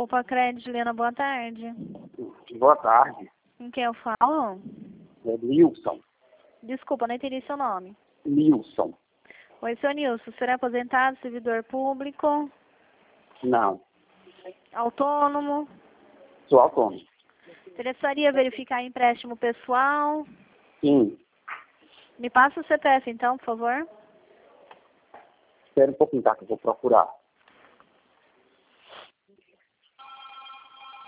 Opa, Crédito, Juliana, boa tarde. Boa tarde. Com quem eu falo? É Nilson. Desculpa, não entendi seu nome. Nilson. Oi, seu Nilson, o senhor é aposentado, servidor público, Não. autônomo? Sou autônomo. Interessaria verificar empréstimo pessoal? Sim. Me passa o CPF então, por favor. Espera um pouquinho, tá? Que eu vou procurar.